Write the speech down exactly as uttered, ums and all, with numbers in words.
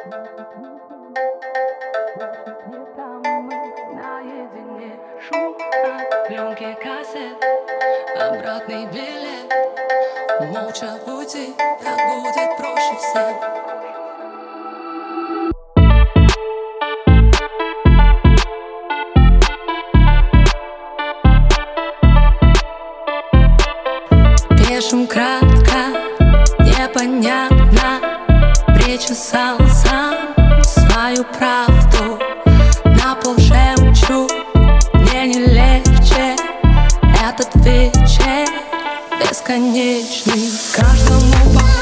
Наедине шум от пленки кассет, обратный билет. Молча уйти, так будет проще всем. Пишем кратко, непонятно. Причесал сам свою правду, на пол шепчу, мне не легче. Этот вечер бесконечный, каждому по